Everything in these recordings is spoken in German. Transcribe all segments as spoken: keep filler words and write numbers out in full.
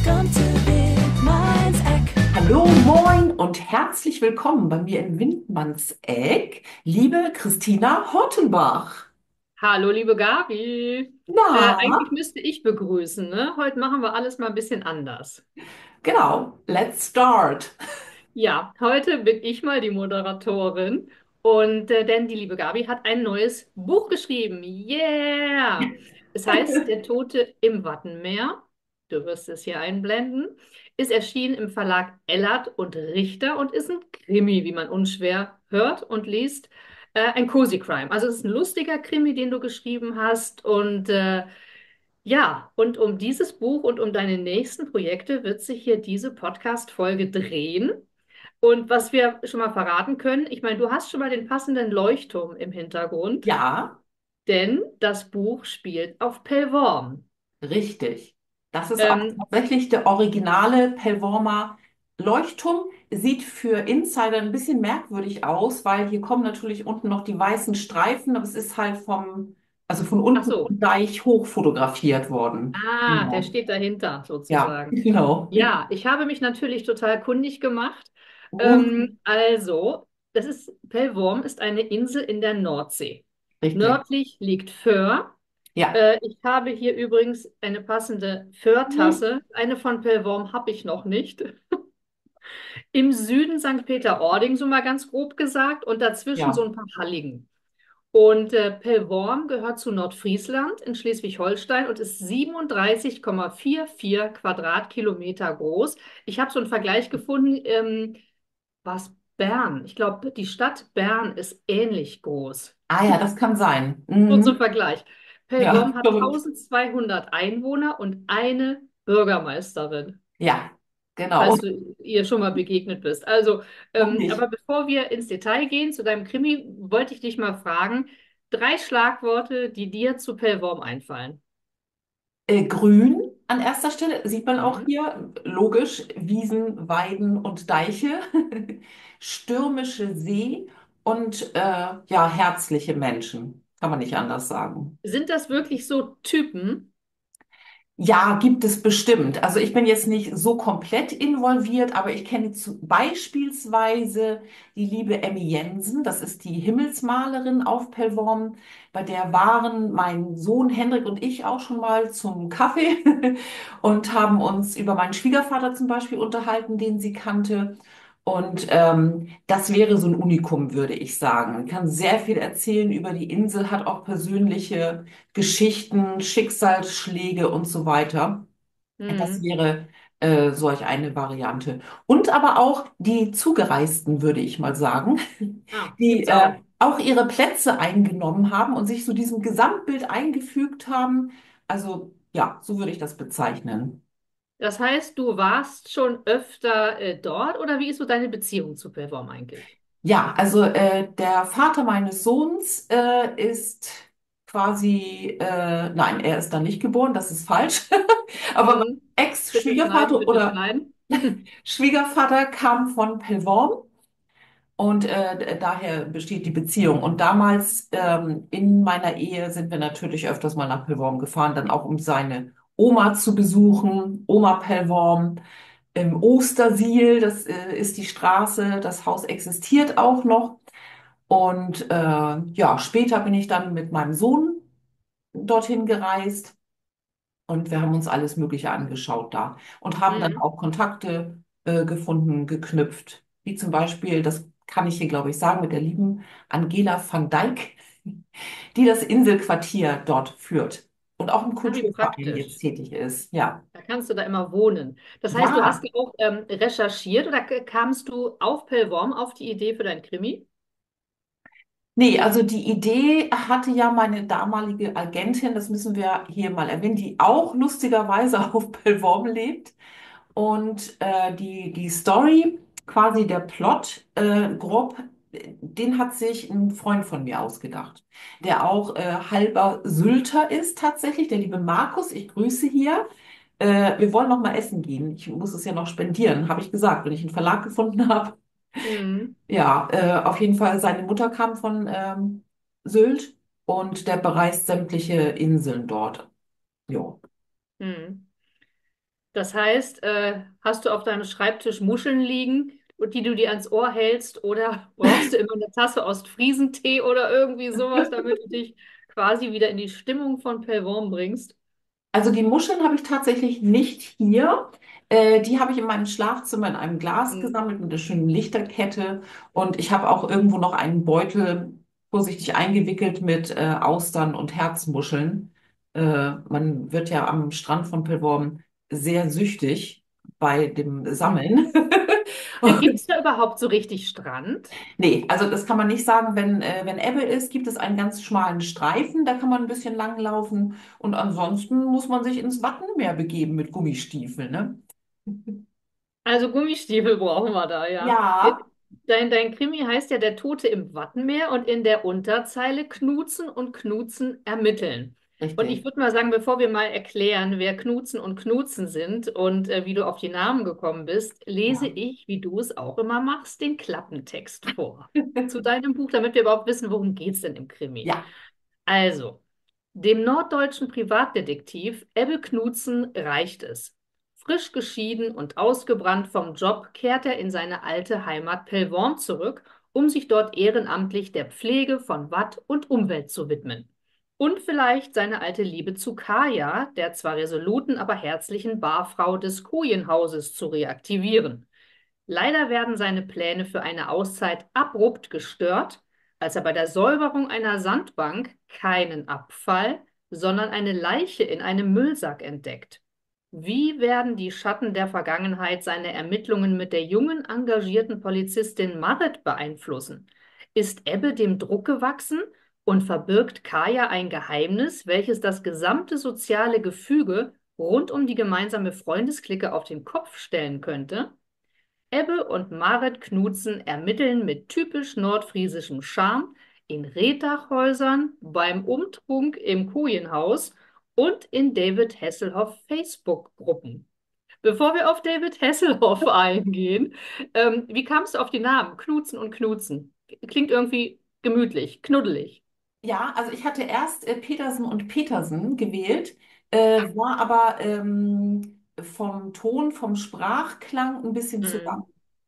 Jump to Big Minds Eck. Hallo, moin und herzlich willkommen bei mir in Windmannseck, liebe Christina Hortenbach. Hallo, liebe Gabi. Äh, eigentlich Na, müsste ich begrüßen, ne? Heute machen wir alles mal ein bisschen anders. genau, let's start. Ja, heute bin ich mal die Moderatorin und äh, denn die liebe Gabi hat ein neues Buch geschrieben. Yeah! Es heißt Der Tote im Wattenmeer. Du wirst es hier einblenden. Ist erschienen im Verlag Ellert und Richter und ist ein Krimi, wie man unschwer hört und liest. Äh, ein Cozy Crime. Also es ist ein lustiger Krimi, den du geschrieben hast und äh, ja, und um dieses Buch und um deine nächsten Projekte wird sich hier diese Podcast-Folge drehen. Und was wir schon mal verraten können, ich meine, du hast schon mal den passenden Leuchtturm im Hintergrund, Ja, denn das Buch spielt auf Pellworm. richtig. Das ist auch Ähm, tatsächlich der originale Pellwormer Leuchtturm. Sieht für Insider ein bisschen merkwürdig aus, weil hier kommen natürlich unten noch die weißen Streifen, aber es ist halt vom, also von ach unten so, vom Deich hoch fotografiert worden. ah, der Genau. steht dahinter Ja, sozusagen. genau. Ja, ich habe mich natürlich total kundig gemacht. Uh, Ähm, also, das ist, Pellworm ist eine Insel in der Nordsee. richtig. Nördlich liegt Föhr. Ja. Äh, ich habe hier übrigens eine passende Föhr-Tasse. Eine von Pellworm habe ich noch nicht. Im Süden Sankt Peter-Ording, so mal ganz grob gesagt, und dazwischen so Ja. ein paar Halligen. Und äh, Pellworm gehört zu Nordfriesland in Schleswig-Holstein und ist siebenunddreißig Komma vierundvierzig Quadratkilometer groß. Ich habe so einen Vergleich gefunden, ähm, was Bern? Ich glaube, die Stadt Bern ist ähnlich groß. Ah ja, das kann sein. So zum Mhm. Vergleich. Ja, Pellworm hat verrückt. eintausendzweihundert Einwohner und eine Bürgermeisterin, Ja, genau. falls du ihr schon mal begegnet bist. Also, Noch ähm, aber nicht. bevor wir ins Detail gehen zu deinem Krimi, wollte ich dich mal fragen, drei Schlagworte, die dir zu Pellworm einfallen. Äh, grün an erster Stelle sieht man auch Mhm. hier. Logisch, Wiesen, Weiden und Deiche. Stürmische See und äh, ja, herzliche Menschen. Kann man nicht anders sagen. Sind das wirklich so Typen? Ja, gibt es bestimmt. Also ich bin jetzt nicht so komplett involviert, aber ich kenne zu, beispielsweise die liebe Emmy Jensen, das ist die Himmelsmalerin auf Pellworm, bei der waren mein Sohn Hendrik und ich auch schon mal zum Kaffee und haben uns über meinen Schwiegervater zum Beispiel unterhalten, den sie kannte. Und ähm, das wäre so ein Unikum, würde ich sagen. Man kann sehr viel erzählen über die Insel, hat auch persönliche Geschichten, Schicksalsschläge und so weiter. Das Mhm. wäre äh, solch eine Variante. Und aber auch die Zugereisten, würde ich mal sagen, Ah, die gibt's äh, auch. auch ihre Plätze eingenommen haben und sich so diesem Gesamtbild eingefügt haben. Also ja, so würde ich das bezeichnen. Das heißt, du warst schon öfter äh, dort oder wie ist so deine Beziehung zu Pellworm eigentlich? Ja, also äh, der Vater meines Sohns äh, ist quasi, äh, nein, er ist da nicht geboren, das ist falsch. Aber mein Mhm. Bitte schneiden, Ex-Schwiegervater bitte oder schneiden. Schwiegervater kam von Pellworm und äh, daher besteht die Beziehung. Und damals ähm, in meiner Ehe sind wir natürlich öfters mal nach Pellworm gefahren, dann auch um seine Oma zu besuchen, Oma Pellworm. Im Ostersiel, das äh, ist die Straße, das Haus existiert auch noch. Und äh, ja, später bin ich dann mit meinem Sohn dorthin gereist und wir haben uns alles Mögliche angeschaut da und haben dann Mhm. auch Kontakte äh, gefunden, geknüpft. Wie zum Beispiel, das kann ich hier, glaube ich, sagen, mit der lieben Angela van Dijk, die das Inselquartier dort führt und auch im Ah, wie Kulturverein jetzt praktisch. tätig ist. Ja. Da kannst du da immer wohnen. Das heißt, du hast Ja, ja auch ähm, recherchiert oder k- kamst du auf Pellworm auf die Idee für dein Krimi? nee, also die Idee hatte ja meine damalige Agentin, das müssen wir hier mal erwähnen, die auch lustigerweise auf Pellworm lebt. Und äh, die, die Story, quasi der Plot, äh, grob, den hat sich ein Freund von mir ausgedacht, der auch äh, halber Sylter ist tatsächlich, der liebe Markus. Ich grüße hier. Äh, wir wollen noch mal essen gehen. Ich muss es ja noch spendieren, habe ich gesagt, wenn ich einen Verlag gefunden habe. Mhm. Ja, äh, auf jeden Fall, seine Mutter kam von ähm, Sylt und der bereist sämtliche Inseln dort. Jo. Mhm. Das heißt, äh, hast du auf deinem Schreibtisch Muscheln liegen, die du dir ans Ohr hältst, oder brauchst du immer eine Tasse Ostfriesentee oder irgendwie sowas, damit du dich quasi wieder in die Stimmung von Pellworm bringst? Also die Muscheln habe ich tatsächlich nicht hier. Äh, die habe ich in meinem Schlafzimmer in einem Glas Hm. gesammelt mit einer schönen Lichterkette. Und ich habe auch irgendwo noch einen Beutel vorsichtig eingewickelt mit äh, Austern und Herzmuscheln. Äh, man wird ja am Strand von Pellworm sehr süchtig bei dem Hm. Sammeln. Äh, gibt es da überhaupt so richtig Strand? Nee, also das kann man nicht sagen. Wenn, äh, wenn Ebbe ist, gibt es einen ganz schmalen Streifen, da kann man ein bisschen langlaufen. Und ansonsten muss man sich ins Wattenmeer begeben mit Gummistiefeln, ne? Also Gummistiefel brauchen wir da, ja. Ja, Dein, dein Krimi heißt ja Der Tote im Wattenmeer und in der Unterzeile Knutzen und Knutzen ermitteln. Und ich richtig. würde mal sagen, bevor wir mal erklären, wer Knutzen und Knutzen sind und äh, wie du auf die Namen gekommen bist, lese Ja. ich, wie du es auch immer machst, den Klappentext vor zu deinem Buch, damit wir überhaupt wissen, worum geht es denn im Krimi. Ja, Also, dem norddeutschen Privatdetektiv Ebbe Knutzen reicht es. Frisch geschieden und ausgebrannt vom Job kehrt er in seine alte Heimat Pellworm zurück, um sich dort ehrenamtlich der Pflege von Watt und Umwelt zu widmen. Und vielleicht seine alte Liebe zu Kaya, der zwar resoluten, aber herzlichen Barfrau des Kojenhauses, zu reaktivieren. Leider werden seine Pläne für eine Auszeit abrupt gestört, als er bei der Säuberung einer Sandbank keinen Abfall, sondern eine Leiche in einem Müllsack entdeckt. Wie werden die Schatten der Vergangenheit seine Ermittlungen mit der jungen, engagierten Polizistin Marit beeinflussen? Ist Ebbe dem Druck gewachsen und verbirgt Kaya ein Geheimnis, welches das gesamte soziale Gefüge rund um die gemeinsame Freundesklicke auf den Kopf stellen könnte? Ebbe und Marit Knutzen ermitteln mit typisch nordfriesischem Charme in Rehtachhäusern, beim Umtrunk im Kojenhaus und in David Hasselhoff Facebook-Gruppen. Bevor wir auf David Hasselhoff eingehen, ähm, wie kamst du auf die Namen Knutzen und Knutzen? Klingt irgendwie gemütlich, knuddelig. ja, also ich hatte erst äh, Petersen und Petersen gewählt, äh, war aber ähm, vom Ton, vom Sprachklang ein bisschen zu lang. Mhm.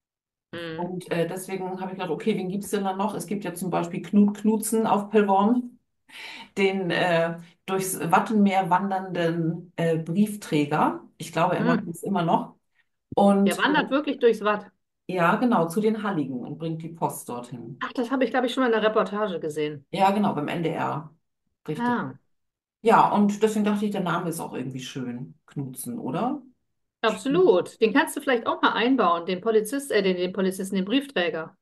Mhm. Und äh, deswegen habe ich gedacht, okay, wen gibt es denn da noch? Es gibt ja zum Beispiel Knut Knutzen auf Pellworm, den äh, durchs Wattenmeer wandernden äh, Briefträger. Ich glaube, er macht Mhm. es immer noch. Der Und wandert wirklich durchs Watt. ja, genau, zu den Halligen und bringt die Post dorhin. Ach, das habe ich, glaube ich, schon mal in der Reportage gesehen. Ja, genau, beim N D R. Richtig. Ah. Ja, und deswegen dachte ich, der Name ist auch irgendwie schön. Knutzen, oder? Absolut. Den kannst du vielleicht auch mal einbauen, den Polizist, äh, den, den Polizisten, den Briefträger.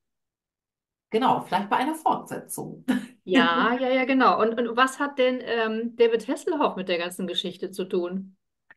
Genau, vielleicht bei einer Fortsetzung. Ja, ja, ja, genau. Und, und was hat denn ähm, David Hasselhoff mit der ganzen Geschichte zu tun?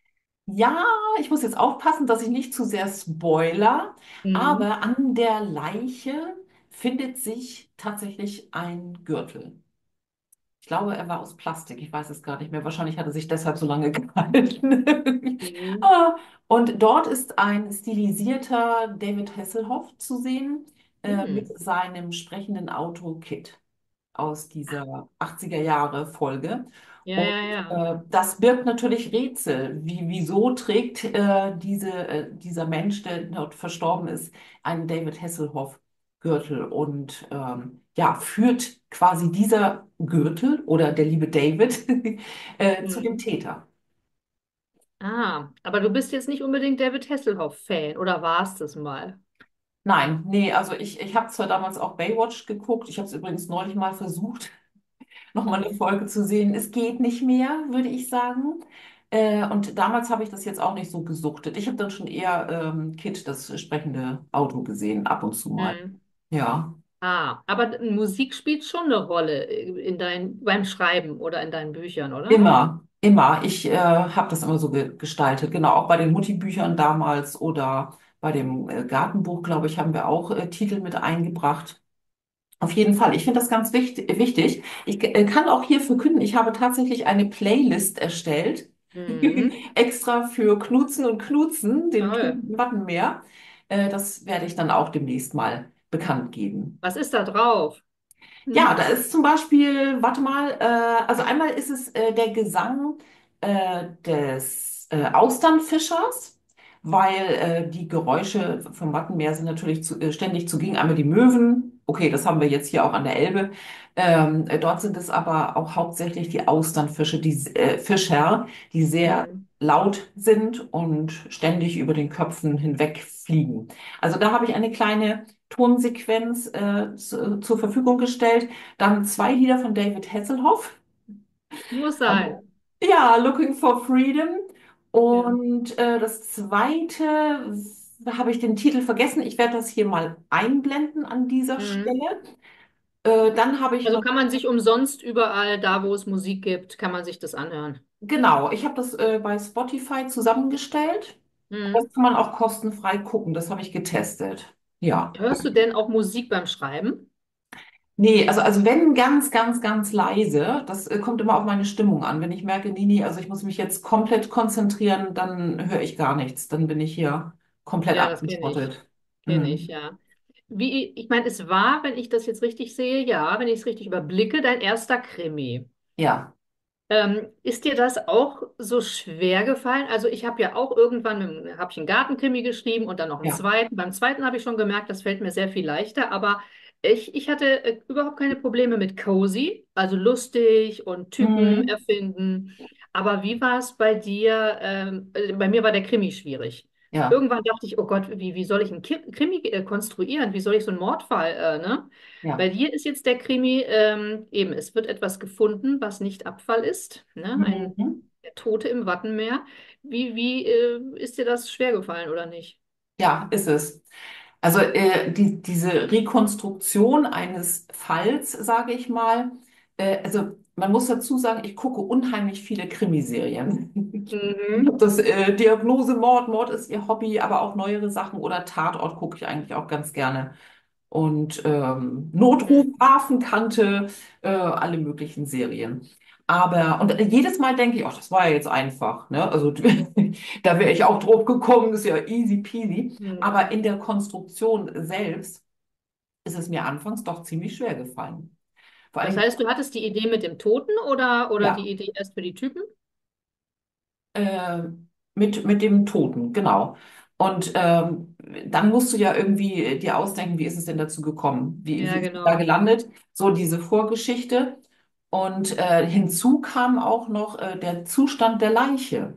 Ja, ich muss jetzt aufpassen, dass ich nicht zu sehr spoiler, Mhm. aber an der Leiche findet sich tatsächlich ein Gürtel. Ich glaube, er war aus Plastik. Ich weiß es gar nicht mehr. Wahrscheinlich hat er sich deshalb so lange gehalten. Mhm. Ah, und dort ist ein stilisierter David Hasselhoff zu sehen, äh, mit Mhm. seinem sprechenden Auto Kit aus dieser achtziger Jahre Folge. Ja, Und ja, ja. äh, das birgt natürlich Rätsel. Wie, wieso trägt äh, diese, äh, dieser Mensch, der dort verstorben ist, einen David Hasselhoff-Gürtel? Und ähm, ja, führt quasi dieser Gürtel oder der liebe David äh, zu dem Mhm. Täter? Ah, aber du bist jetzt nicht unbedingt David Hasselhoff-Fan, oder warst es mal? Nein, nee, also ich, ich habe zwar damals auch Baywatch geguckt, ich habe es übrigens neulich mal versucht, nochmal eine Mhm. Folge zu sehen. Es geht nicht mehr, würde ich sagen. Äh, und damals habe ich das jetzt auch nicht so gesuchtet. Ich habe dann schon eher ähm, Kit, das sprechende Auto, gesehen, ab und zu mal. Mhm. Ja, Ah, aber Musik spielt schon eine Rolle in dein, beim Schreiben oder in deinen Büchern, oder? immer, immer. Ich äh, habe das immer so ge gestaltet. Genau, auch bei den Mutti-Büchern damals oder bei dem äh, Gartenbuch, glaube ich, haben wir auch äh, Titel mit eingebracht. Auf jeden Fall. Ich finde das ganz wicht wichtig. Ich äh, kann auch hier verkünden, ich habe tatsächlich eine Playlist erstellt, Mhm. extra für Knutzen und Knutzen, den Toll. Toten im Wattenmeer. Äh, das werde ich dann auch demnächst mal bekannt geben. Was ist da drauf? Ja, Hm? da ist zum Beispiel, warte mal, äh, also einmal ist es äh, der Gesang äh, des äh, Austernfischers, weil äh, die Geräusche vom Wattenmeer sind natürlich zu, äh, ständig zugegen. Einmal die Möwen, okay, das haben wir jetzt hier auch an der Elbe. Ähm, äh, dort sind es aber auch hauptsächlich die Austernfische, die äh, Fischer, die sehr Mhm. laut sind und ständig über den Köpfen hinweg fliegen. Also da habe ich eine kleine Tonsequenz äh, zu, zur Verfügung gestellt. Dann zwei Lieder von David Hasselhoff. Muss sein. Ja, Looking for Freedom. Ja. Und äh, das zweite, da habe ich den Titel vergessen. Ich werde das hier mal einblenden an dieser Mhm. Stelle. Äh, dann habe ich Also noch, kann man sich umsonst überall, da wo es Musik gibt, kann man sich das anhören. genau, ich habe das äh, bei Spotify zusammengestellt. Das Mhm. kann man auch kostenfrei gucken. Das habe ich getestet. Ja. Hörst du denn auch Musik beim Schreiben? Nee, also, also wenn ganz, ganz, ganz leise, das äh, kommt immer auf meine Stimmung an. Wenn ich merke, nee, nee, also ich muss mich jetzt komplett konzentrieren, dann höre ich gar nichts. Dann bin ich hier komplett Ja, das kenne ich. abgeschottet. Kenne ich, Hm. ja. Wie, ich meine, es war, wenn ich das jetzt richtig sehe, ja, wenn ich es richtig überblicke, dein erster Krimi. Ja. Ähm, ist dir das auch so schwer gefallen? Also ich habe ja auch irgendwann habe ich einen Gartenkrimi geschrieben und dann noch einen Ja. zweiten. Beim zweiten habe ich schon gemerkt, das fällt mir sehr viel leichter, aber ich, ich hatte äh, überhaupt keine Probleme mit Cozy, also lustig und Typen Hm. erfinden. Aber wie war es bei dir? Ähm, äh, bei mir war der Krimi schwierig. Ja. Irgendwann dachte ich, oh Gott, wie, wie soll ich einen Ki- Krimi äh, konstruieren? Wie soll ich so einen Mordfall, äh, ne? Bei Ja. dir ist jetzt der Krimi, ähm, eben, es wird etwas gefunden, was nicht Abfall ist, ne? Ein Mhm. der Tote im Wattenmeer. Wie, wie, äh, ist dir das schwer gefallen oder nicht? Ja, ist es. Also äh, die, diese Rekonstruktion eines Falls, sage ich mal, äh, also man muss dazu sagen, ich gucke unheimlich viele Krimiserien. Ich habe Mhm. das äh, Diagnose Mord, Mord ist ihr Hobby, aber auch neuere Sachen oder Tatort gucke ich eigentlich auch ganz gerne. Und ähm, Notruf, Mhm. Hafenkante, äh, alle möglichen Serien. Aber, und jedes Mal denke ich, ach, das war ja jetzt einfach, ne? Also da wäre ich auch drauf gekommen, ist ja easy peasy. Aber Mhm. in der Konstruktion selbst ist es mir anfangs doch ziemlich schwer gefallen. Vor Das allem, heißt, du hattest die Idee mit dem Toten oder, oder die ja, Idee erst für die Typen? äh, mit, mit dem Toten, genau. Und ähm, dann musst du ja irgendwie dir ausdenken, wie ist es denn dazu gekommen? Wie, wie Ja, ist es da genau. gelandet? So diese Vorgeschichte. Und äh, hinzu kam auch noch äh, der Zustand der Leiche.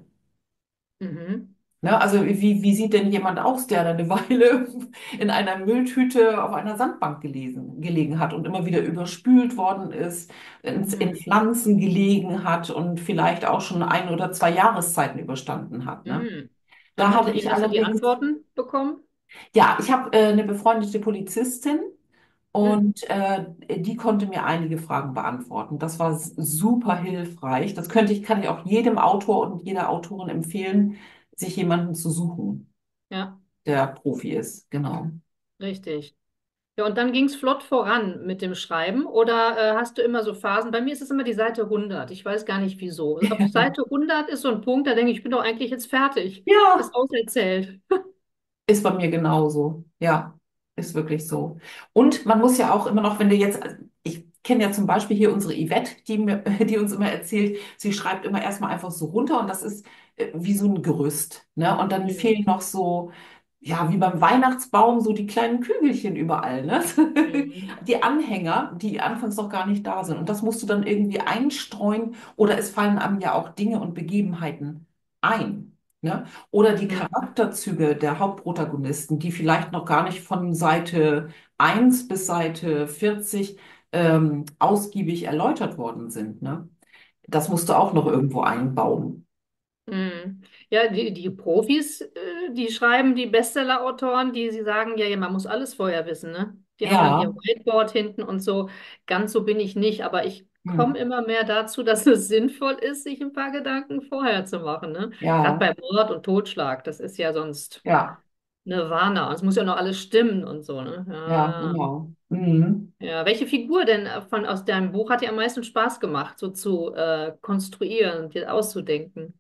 Mhm. Ne? Also wie, wie sieht denn jemand aus, der da eine Weile in einer Mülltüte auf einer Sandbank gelesen, gelegen hat und immer wieder überspült worden ist, in, in Mhm. Pflanzen gelegen hat und vielleicht auch schon ein oder zwei Jahreszeiten überstanden hat. Ne? Mhm. Da Und, hatte und wie ich hast du die allerdings, Antworten bekommen? ja, ich habe äh, eine befreundete Polizistin Mhm. und äh, die konnte mir einige Fragen beantworten. Das war s- super hilfreich. Das könnte ich, kann ich auch jedem Autor und jeder Autorin empfehlen, sich jemanden zu suchen, Ja, der Profi ist. Genau. richtig. Ja, und dann ging es flott voran mit dem Schreiben oder äh, hast du immer so Phasen? Bei mir ist es immer die Seite hundert. Ich weiß gar nicht wieso. Ab Seite hundert ist so ein Punkt, da denke ich, ich bin doch eigentlich jetzt fertig. Ja, Ist auserzählt. ist bei mir genauso. Ja, ist wirklich so. Und man muss ja auch immer noch, wenn du jetzt, ich kenne ja zum Beispiel hier unsere Yvette, die mir, die uns immer erzählt, sie schreibt immer erstmal einfach so runter und das ist äh, wie so ein Gerüst, ne? Und dann Mhm. fehlen noch so, ja, wie beim Weihnachtsbaum, so die kleinen Kügelchen überall, ne? Mhm. Die Anhänger, die anfangs noch gar nicht da sind. Und das musst du dann irgendwie einstreuen oder es fallen einem ja auch Dinge und Begebenheiten ein. Ne? Oder die Mhm. Charakterzüge der Hauptprotagonisten, die vielleicht noch gar nicht von Seite eins bis Seite vierzig ähm, ausgiebig erläutert worden sind. Ne? Das musst du auch noch irgendwo einbauen. Mhm. Ja, die, die Profis, äh, die schreiben, die Bestseller-Autoren, die sie sagen, ja, ja, man muss alles vorher wissen, ne? Die haben dann ihr Ja, Whiteboard hinten und so. Ganz so bin ich nicht, aber ich hm. komme immer mehr dazu, dass es sinnvoll ist, sich ein paar Gedanken vorher zu machen, ne? Gerade Ja, bei Mord und Totschlag, das ist ja sonst ja, Nirvana. Und es muss ja noch alles stimmen und so, ne? ja, Ja. genau. Mhm. Ja, welche Figur denn von aus deinem Buch hat dir am meisten Spaß gemacht, so zu äh, konstruieren und dir auszudenken?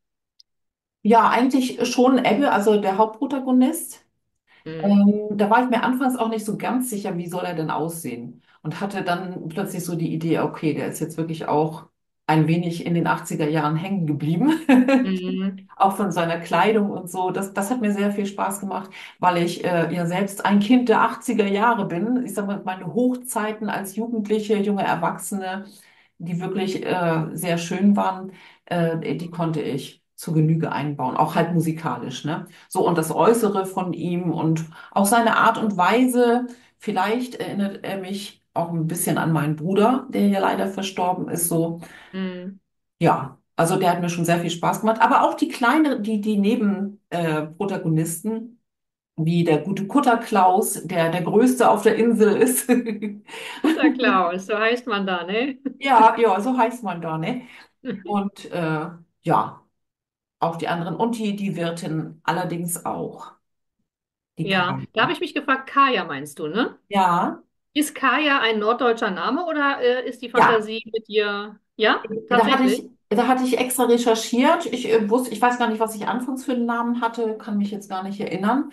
Ja, eigentlich schon Ebbe, also der Hauptprotagonist. Mhm. Ähm, da war ich mir anfangs auch nicht so ganz sicher, wie soll er denn aussehen? Und hatte dann plötzlich so die Idee, okay, der ist jetzt wirklich auch ein wenig in den achtziger Jahren hängen geblieben. Mhm. Auch von seiner Kleidung und so. Das, das hat mir sehr viel Spaß gemacht, weil ich äh, ja selbst ein Kind der achtziger Jahre bin. Ich sag mal, meine Hochzeiten als Jugendliche, junge Erwachsene, die wirklich äh, sehr schön waren, äh, die konnte ich zur Genüge einbauen, auch halt musikalisch, ne? So, und das Äußere von ihm und auch seine Art und Weise, vielleicht erinnert er mich auch ein bisschen an meinen Bruder, der ja leider verstorben ist, so. Mhm. Ja, also der hat mir schon sehr viel Spaß gemacht. Aber auch die kleine, die, die Neben, äh, Protagonisten, wie der gute Kutter Klaus, der der Größte auf der Insel ist. Guter Klaus, so heißt man da, ne? Ja, ja, so heißt man da, ne? Und äh, ja, auch die anderen. Und die, die Wirtin allerdings auch. Die Ja, Karin. da habe ich mich gefragt, Kaya meinst du, ne? Ja, Ist Kaya ein norddeutscher Name oder äh, ist die ja. Fantasie mit dir? Ja, Da hatte tatsächlich. ich, da hatte ich extra recherchiert. Ich äh, wusste, ich weiß gar nicht, was ich anfangs für einen Namen hatte, kann mich jetzt gar nicht erinnern.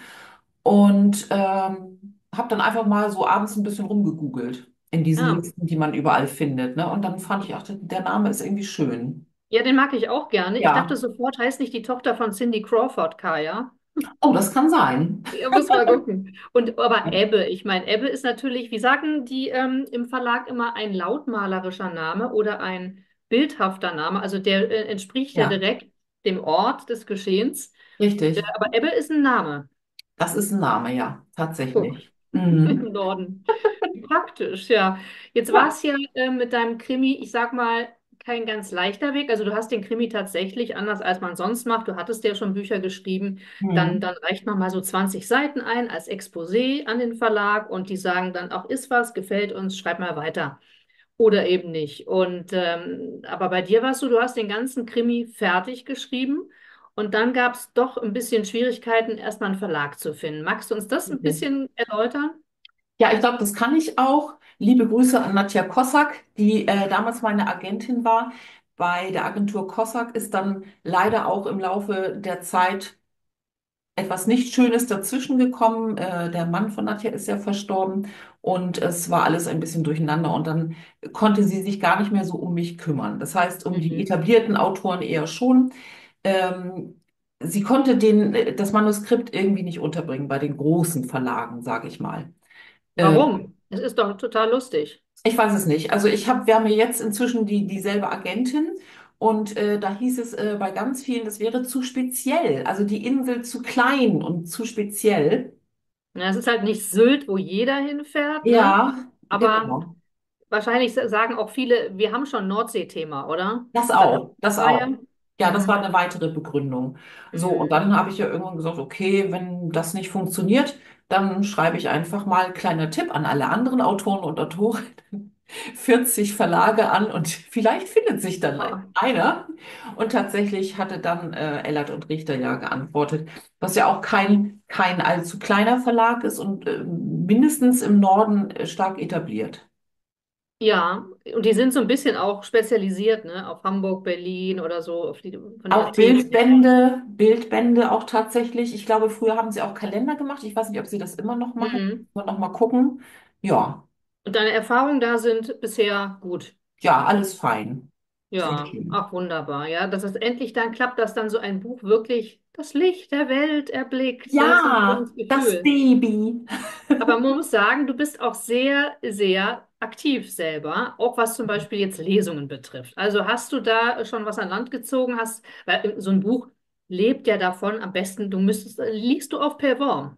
Und ähm, habe dann einfach mal so abends ein bisschen rumgegoogelt in diesen Ah, Listen, die man überall findet. Ne? Und dann fand ich, ach, der Name ist irgendwie schön. ja, den mag ich auch gerne. Ich dachte Ja. sofort, heißt nicht die Tochter von Cindy Crawford Kaya? Oh, das kann sein. Ja, muss mal gucken. Und aber Ebbe, ich meine, Ebbe ist natürlich, wie sagen die ähm, im Verlag immer, ein lautmalerischer Name oder ein bildhafter Name. Also der äh, entspricht ja Ja, direkt dem Ort des Geschehens. Äh, richtig. aber Ebbe ist ein Name. Das ist ein Name, ja, Guck, tatsächlich. im Mhm. Norden. Praktisch, ja. Jetzt war Ja. es ja äh, mit deinem Krimi, ich sag mal, kein ganz leichter Weg. Also du hast den Krimi tatsächlich anders als man sonst macht. Du hattest ja schon Bücher geschrieben. Dann, Mhm. dann reicht man mal so zwanzig Seiten ein als Exposé an den Verlag und die sagen dann auch, ist was, gefällt uns, schreib mal weiter. Oder eben nicht. Und ähm, aber bei dir warst du, du hast den ganzen Krimi fertig geschrieben und dann gab es doch ein bisschen Schwierigkeiten, erstmal einen Verlag zu finden. Magst du uns das ein Richtig. bisschen erläutern? Ja, ich glaube, das kann ich auch. Liebe Grüße an Nadja Kossak, die äh, damals meine Agentin war. Bei der Agentur Kossak ist dann leider auch im Laufe der Zeit etwas nicht Schönes dazwischen gekommen. Äh, der Mann von Nadja ist ja verstorben und es war alles ein bisschen durcheinander und dann konnte sie sich gar nicht mehr so um mich kümmern. Das heißt, um die Mhm. etablierten Autoren eher schon. Ähm, sie konnte den, äh, das Manuskript irgendwie nicht unterbringen bei den großen Verlagen, sage ich mal. Äh, Warum? Es ist doch total lustig. Ich weiß es nicht. Also ich habe, wir haben ja jetzt inzwischen die, dieselbe Agentin und äh, da hieß es äh, bei ganz vielen, das wäre zu speziell. Also die Insel zu klein und zu speziell. Ja, es ist halt nicht Sylt, wo jeder hinfährt, ne? Ja, Aber genau. wahrscheinlich sagen auch viele, wir haben schon Nordsee-Thema, oder? Das Und dann auch, das war ja. auch. Ja, das war Mhm. eine weitere Begründung. So, und Mhm. dann habe ich ja irgendwann gesagt, okay, wenn das nicht funktioniert, dann schreibe ich einfach mal kleiner Tipp an alle anderen Autoren und Autoren, vierzig Verlage an und vielleicht findet sich dann Ah, einer. Und tatsächlich hatte dann äh, Ellert und Richter ja geantwortet, was ja auch kein, kein allzu kleiner Verlag ist und äh, mindestens im Norden äh, stark etabliert. ja, und die sind so ein bisschen auch spezialisiert, ne? Auf Hamburg, Berlin oder so, auf die, von der Auch Themen her. Bildbände, Bildbände auch tatsächlich. Ich glaube, früher haben sie auch Kalender gemacht. Ich weiß nicht, ob sie das immer noch machen. Mhm. Mal noch mal gucken. Ja, Und deine Erfahrungen da sind bisher gut. ja, alles fein. Sehr Ja, schön. ach wunderbar, ja, dass es endlich dann klappt, dass dann so ein Buch wirklich das Licht der Welt erblickt. Das ist ein Ja, schönes das Gefühl. Baby. Aber man muss sagen, du bist auch sehr, sehr aktiv selber, auch was zum Beispiel jetzt Lesungen betrifft. Also hast du da schon was an Land gezogen? Hast, weil so ein Buch lebt ja davon, am besten, du müsstest, liegst du auf Perform.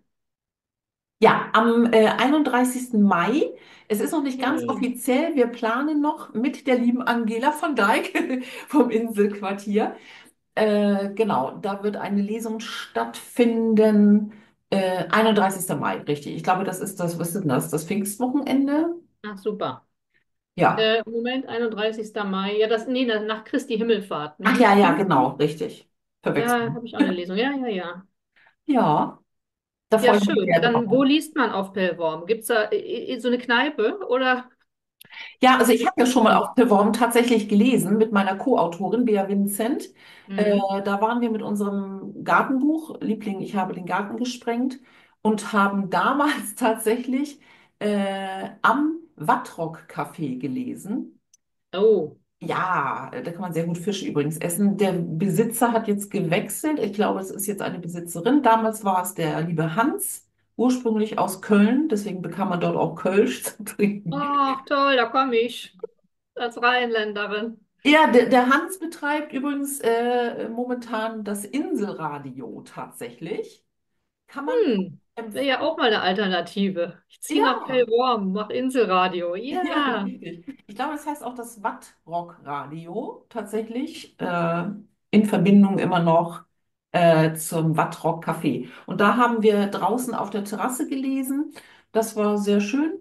Ja, am äh, einunddreißigsten Mai. Es ist noch nicht ganz Yay. offiziell. Wir planen noch mit der lieben Angela von Dijk vom Inselquartier. Äh, genau, da wird eine Lesung stattfinden. Äh, einunddreißigsten Mai, richtig. Ich glaube, das ist das, was ist denn das? Das Pfingstwochenende? Ach, super. Ja. Äh, Moment, einunddreißigster Mai. Ja, das, nee, nach Christi Himmelfahrt. Ach Hm? ja, ja, genau, Pfingsten? richtig. Da Verwechseln. habe ich auch eine Lesung. Ja, ja, ja. Ja, da Ja, freue ich mich schön. sehr Dann, wo drauf. liest man auf Pellworm? Gibt es da äh, äh, so eine Kneipe oder Ja, also wie ich ist habe ja das schon mal auf denn? Pilworm tatsächlich gelesen mit meiner Co-Autorin Bea Vincent. Äh, Mhm. da waren wir mit unserem Gartenbuch, Liebling, ich habe den Garten gesprengt, und haben damals tatsächlich äh, am Wattrock Café gelesen. Oh, Ja, da kann man sehr gut Fisch übrigens essen. Der Besitzer hat jetzt gewechselt. Ich glaube, es ist jetzt eine Besitzerin. Damals war es der liebe Hans, ursprünglich aus Köln. Deswegen bekam man dort auch Kölsch zu trinken. Ach, toll, da komme ich als Rheinländerin. Ja, der, der Hans betreibt übrigens äh, momentan das Inselradio tatsächlich. Kann man Hm, wäre ja empfehlen? auch mal eine Alternative. Ich ziehe nach Ja, Pellworm, mach Inselradio. ja, Ja. richtig. Ich glaube, das heißt auch das Wattrock-Radio tatsächlich äh, in Verbindung immer noch äh, zum Wattrock-Café. Und da haben wir draußen auf der Terrasse gelesen. Das war sehr schön.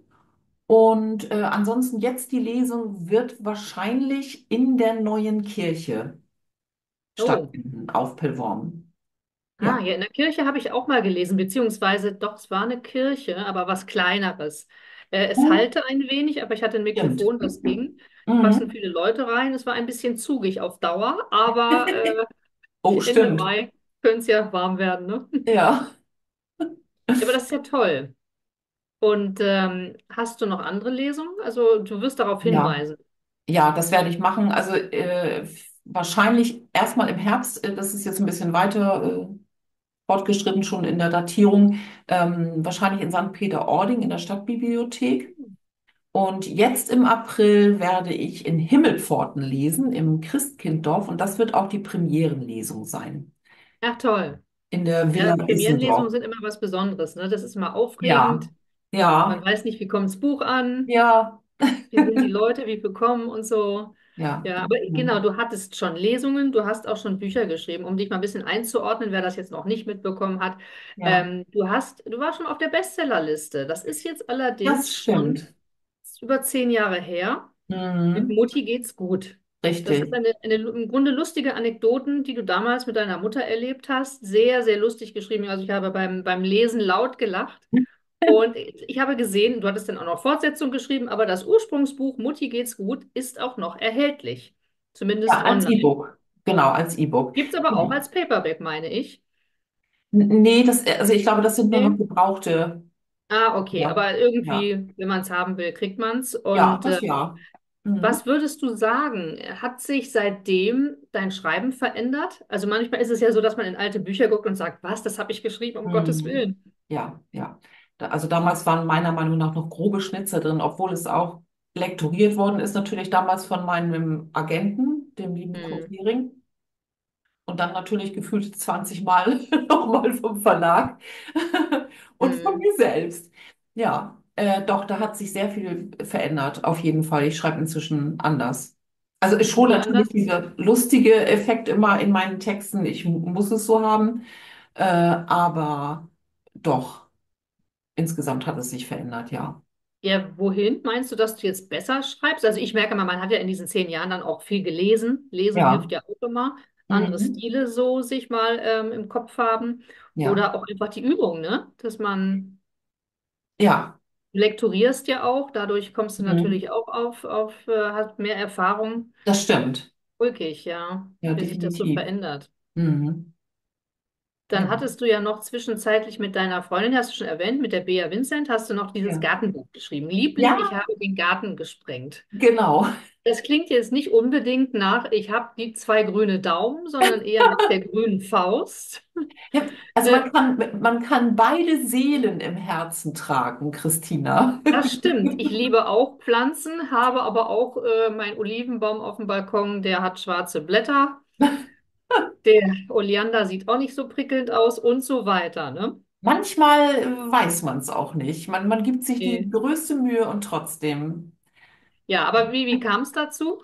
Und äh, ansonsten jetzt die Lesung wird wahrscheinlich in der neuen Kirche Oh. stattfinden auf Pellworm. Ah, Ja. ja, in der Kirche habe ich auch mal gelesen, beziehungsweise doch, es war eine Kirche, aber was Kleineres. Äh, es Hm, hallte ein wenig, aber ich hatte ein stimmt. Mikrofon, das ging. Passen Mhm. viele Leute rein. Es war ein bisschen zugig auf Dauer, aber Oh, äh, Ende stimmt. Mai könnte es ja warm werden, ne? Ja. Ja, aber das ist ja toll. Und ähm, hast du noch andere Lesungen? Also du wirst darauf Ja. hinweisen. Ja, das werde ich machen. Also äh, wahrscheinlich erstmal im Herbst. Äh, das ist jetzt ein bisschen weiter äh, fortgeschritten schon in der Datierung. Ähm, wahrscheinlich in Sankt Peter-Ording in der Stadtbibliothek. Und jetzt im April werde ich in Himmelpforten lesen, im Christkinddorf. Und das wird auch die Premierenlesung sein. Ach toll. In der Ja, Villa Premierenlesungen Isendorf. sind immer was Besonderes, ne? Das ist immer aufregend. Ja, ja, Man weiß nicht, wie kommt das Buch an, ja, wie sind die Leute, wie viel kommen und so. ja. Ja, aber genau, Mhm. du hattest schon Lesungen, du hast auch schon Bücher geschrieben, um dich mal ein bisschen einzuordnen, wer das jetzt noch nicht mitbekommen hat. Ja, Ähm, du hast, du warst schon auf der Bestsellerliste. Das ist jetzt das allerdings schon stimmt. über zehn Jahre her. Mit Mhm. Mutti geht's gut. Das ist Richtig. eine, eine im Grunde lustige Anekdoten, die du damals mit deiner Mutter erlebt hast. Sehr, sehr lustig geschrieben. Also ich habe beim, beim Lesen laut gelacht. Und ich habe gesehen, du hattest dann auch noch Fortsetzung geschrieben, aber das Ursprungsbuch Mutti geht's gut ist auch noch erhältlich. Ja, Zumindest als online. E-Book. Genau, als E-Book. Gibt's aber auch Mhm. als Paperback, meine ich. N- Nee, das, also ich glaube, das sind nur noch Nee. gebrauchte. Ah, okay. Ja, Aber ja, irgendwie, wenn man es haben will, kriegt man es. ja, Und äh, das ja. Mhm. was würdest du sagen? Hat sich seitdem dein Schreiben verändert? Also manchmal ist es ja so, dass man in alte Bücher guckt und sagt, was, das habe ich geschrieben, um Gottes Mhm. Willen. Ja, ja. Da, also damals waren meiner Meinung nach noch grobe Schnitzer drin, obwohl es auch lektoriert worden ist, natürlich damals von meinem Agenten, dem lieben Kurt Hm. Hering. Und dann natürlich gefühlt zwanzig Mal nochmal vom Verlag und von Hm. mir selbst. Ja, äh, doch, da hat sich sehr viel verändert, auf jeden Fall. Ich schreibe inzwischen anders. Also ist schon Wie natürlich anders? dieser lustige Effekt immer in meinen Texten. Ich mu- muss es so haben. Äh, aber doch, insgesamt hat es sich verändert, ja. Ja, wohin meinst du, dass du jetzt besser schreibst? Also ich merke mal, man hat ja in diesen zehn Jahren dann auch viel gelesen. Lesen hilft Ja. ja auch immer. Andere Mhm. Stile so sich mal ähm, im Kopf haben. Ja. Oder auch einfach die Übung, ne? Dass man, Ja. du lektorierst ja auch, dadurch kommst du Mhm. natürlich auch auf, auf äh, hast mehr Erfahrung. Das stimmt. Ulkig, ja, Ja, wie sich das so definitiv. verändert. Mhm. Ja. Dann hattest du ja noch zwischenzeitlich mit deiner Freundin, hast du schon erwähnt, mit der Bea Vincent, hast du noch dieses Ja. Gartenbuch geschrieben. Liebling, ich Ja, habe den Garten gesprengt. genau. Das klingt jetzt nicht unbedingt nach, ich habe die zwei grüne Daumen, sondern eher nach der grünen Faust. Ja, also Äh, man kann, man kann beide Seelen im Herzen tragen, Christina. Das stimmt. Ich liebe auch Pflanzen, habe aber auch äh, meinen Olivenbaum auf dem Balkon, der hat schwarze Blätter. Der Oleander sieht auch nicht so prickelnd aus und so weiter, ne? Manchmal äh, weiß man es auch nicht. Man, man gibt sich die Nee. größte Mühe und trotzdem. Ja, aber wie, wie kam es dazu?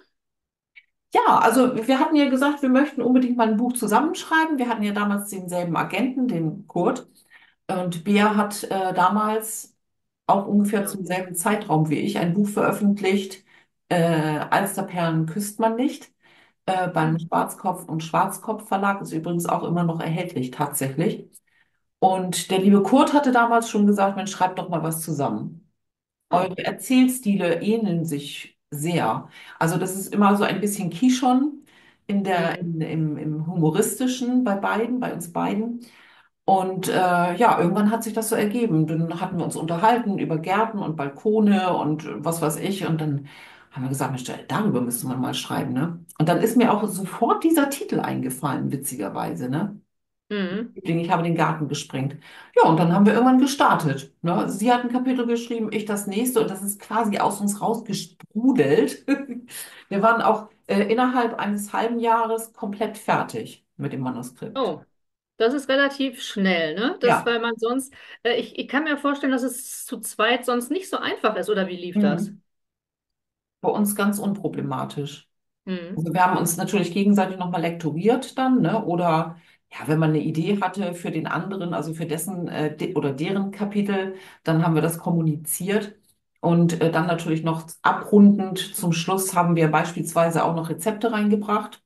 Ja, also wir hatten ja gesagt, wir möchten unbedingt mal ein Buch zusammenschreiben. Wir hatten ja damals denselben Agenten, den Kurt. Und Bea hat äh, damals auch ungefähr Ja. zum selben Zeitraum wie ich ein Buch veröffentlicht. Äh, Alsterperlen küsst man nicht. Äh, beim Schwarzkopf und Schwarzkopf Verlag ist übrigens auch immer noch erhältlich tatsächlich. Und der liebe Kurt hatte damals schon gesagt, Mensch, schreibt doch mal was zusammen. Oh. Eure Erzählstile ähneln sich sehr. Also das ist immer so ein bisschen Kishon in der, Hm. in, im, im Humoristischen bei beiden, bei uns beiden. Und äh, ja, irgendwann hat sich das so ergeben. Dann hatten wir uns unterhalten über Gärten und Balkone und was weiß ich. Und dann haben wir gesagt, Mensch, darüber müsste man mal schreiben, ne? Und dann ist mir auch sofort dieser Titel eingefallen, witzigerweise, ne? Mhm. Ich habe den Garten gesprengt. Ja, und dann haben wir irgendwann gestartet. Ne? Also sie hat ein Kapitel geschrieben, ich das nächste, und das ist quasi aus uns rausgesprudelt. Wir waren auch äh, innerhalb eines halben Jahres komplett fertig mit dem Manuskript. Oh, das ist relativ schnell, ne? Das, Ja. weil man sonst, äh, ich, ich kann mir vorstellen, dass es zu zweit sonst nicht so einfach ist, oder wie lief das? Mhm. Bei uns ganz unproblematisch. Mhm. Also wir haben uns natürlich gegenseitig nochmal lektoriert dann, ne? Oder ja, wenn man eine Idee hatte für den anderen, also für dessen äh, de oder deren Kapitel, dann haben wir das kommuniziert. Und äh, dann natürlich noch abrundend zum Schluss haben wir beispielsweise auch noch Rezepte reingebracht.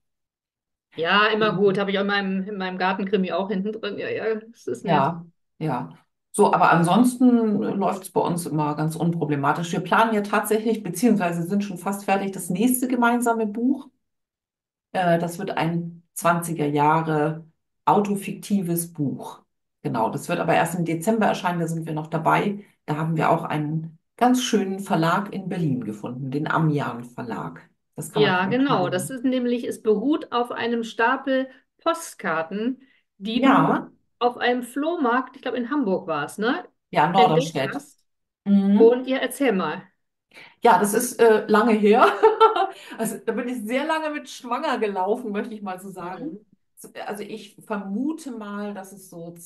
Ja, immer gut. Habe ich auch in meinem, in meinem Gartenkrimi auch hinten drin. Ja, ja, das ist nett. Ja, ja. So, aber ansonsten läuft es bei uns immer ganz unproblematisch. Wir planen ja tatsächlich, beziehungsweise sind schon fast fertig, das nächste gemeinsame Buch. Äh, das wird ein zwanziger Jahre autofiktives Buch. Genau, das wird aber erst im Dezember erscheinen, da sind wir noch dabei. Da haben wir auch einen ganz schönen Verlag in Berlin gefunden, den Amian Verlag. Das kann man Ja, schon genau. Das empfehlen. ist nämlich, es beruht auf einem Stapel Postkarten, die du Ja, auf einem Flohmarkt, ich glaube in Hamburg war es, ne, ja, entdeckt Norderstedt. hast. Mhm. Und ja, erzähl mal. Ja, das ist äh, lange her. Also da bin ich sehr lange mit schwanger gelaufen, möchte ich mal so sagen. Mhm. So, also ich vermute mal, dass es so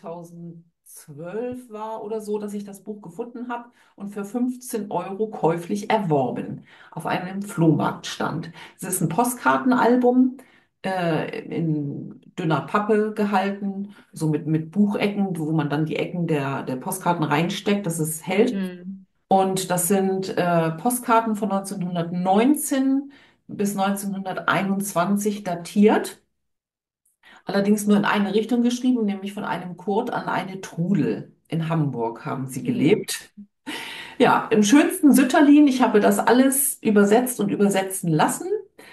zweitausendzwölf war oder so, dass ich das Buch gefunden habe und für fünfzehn Euro käuflich erworben auf einem Flohmarktstand. Es ist ein Postkartenalbum, äh, in dünner Pappe gehalten, so mit, mit Buchecken, wo man dann die Ecken der, der Postkarten reinsteckt, dass es hält. Mhm. Und das sind äh, Postkarten von neunzehnhundertneunzehn bis neunzehnhunderteinundzwanzig datiert. Allerdings nur in eine Richtung geschrieben, nämlich von einem Kurt an eine Trudel. In Hamburg haben sie Mhm. gelebt. Ja, im schönsten Sütterlin. Ich habe das alles übersetzt und übersetzen lassen.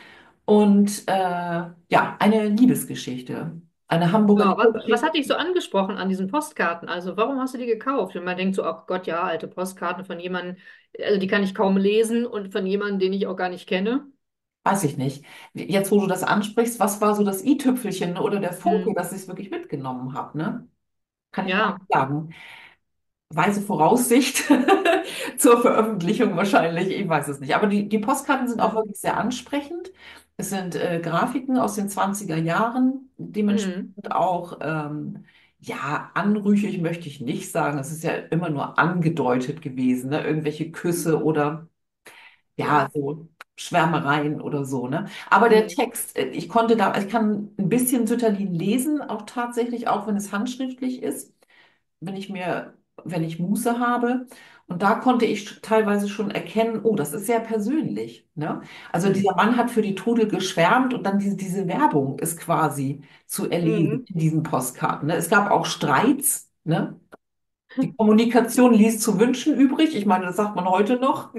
Und äh, ja, eine Liebesgeschichte. Eine Hamburger Ja, was, was Liebesgeschichte. hat dich so angesprochen an diesen Postkarten? Also, warum hast du die gekauft? Und man denkt so, ach Gott, ja, alte Postkarten von jemandem, also die kann ich kaum lesen und von jemandem, den ich auch gar nicht kenne. Weiß ich nicht. Jetzt, wo du das ansprichst, was war so das i-Tüpfelchen oder der Funke, Hm. dass ich es wirklich mitgenommen habe, ne? Kann ich gar Ja. nicht sagen. Weise Voraussicht zur Veröffentlichung wahrscheinlich, ich weiß es nicht. Aber die, die Postkarten sind auch Hm. wirklich sehr ansprechend. Es sind äh, Grafiken aus den zwanziger Jahren, Hm. dementsprechend auch, ähm, ja, anrüchig möchte ich nicht sagen. Es ist ja immer nur angedeutet gewesen, ne? Irgendwelche Küsse oder ja, Ja. so Schwärmereien oder so, ne? Aber der Hm. Text, äh, ich konnte da, ich kann ein bisschen Sütterlin lesen, auch tatsächlich, auch wenn es handschriftlich ist, wenn ich mir, wenn ich Muße habe. Und da konnte ich teilweise schon erkennen, oh, das ist sehr persönlich, ne? Also Hm. dieser Mann hat für die Trudel geschwärmt und dann diese, diese Werbung ist quasi zu erlesen Hm. in diesen Postkarten, ne? Es gab auch Streits, ne? Die Kommunikation ließ zu wünschen übrig. Ich meine, das sagt man heute noch.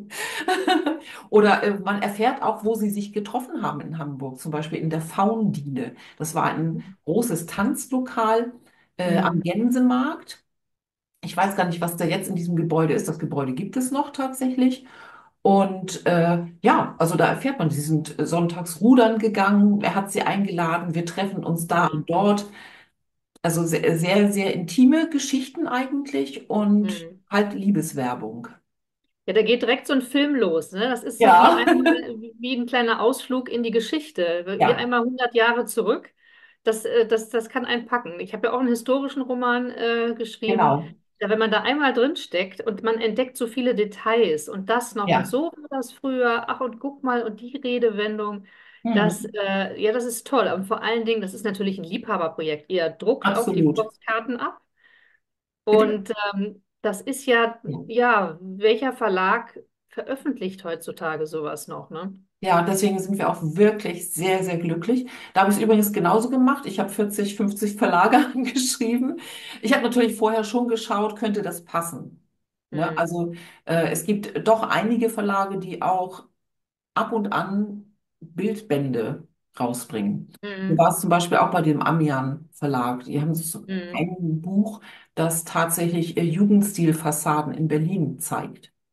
Oder äh, man erfährt auch, wo sie sich getroffen haben in Hamburg, zum Beispiel in der Faundiele. Das war ein großes Tanzlokal äh, am Hm. Gänsemarkt. Ich weiß gar nicht, was da jetzt in diesem Gebäude ist. Das Gebäude gibt es noch tatsächlich. Und äh, ja, also da erfährt man, sie sind äh, sonntags rudern gegangen. Er hat sie eingeladen. Wir treffen uns da und Hm. dort. Also sehr, sehr, sehr intime Geschichten eigentlich und Hm. halt Liebeswerbung. Ja, da geht direkt so ein Film los, ne? Das ist so wie Ja, einmal, wie wie ein kleiner Ausflug in die Geschichte, wie ja, einmal hundert Jahre zurück. Das, äh, das, das kann einen packen. Ich habe ja auch einen historischen Roman äh, geschrieben. genau. Ja, wenn man da einmal drin steckt und man entdeckt so viele Details und das noch und Ja. so war das früher, ach und guck mal und die Redewendung, das, Mhm. äh, ja, das ist toll. Und vor allen Dingen, das ist natürlich ein Liebhaberprojekt. Ihr druckt auch die Absolut. Postkarten ab. Bitte? Und ähm, das ist ja, Ja. ja, welcher Verlag veröffentlicht heutzutage sowas noch, ne? Ja, deswegen sind wir auch wirklich sehr, sehr glücklich. Da habe ich es übrigens genauso gemacht. Ich habe vierzig, fünfzig Verlage angeschrieben. Ich habe natürlich vorher schon geschaut, könnte das passen. Ne? Hm. Also äh, es gibt doch einige Verlage, die auch ab und an Bildbände rausbringen. Du Hm. warst zum Beispiel auch bei dem Amian Verlag. Die haben so Hm. ein Buch, das tatsächlich äh, Jugendstilfassaden in Berlin zeigt.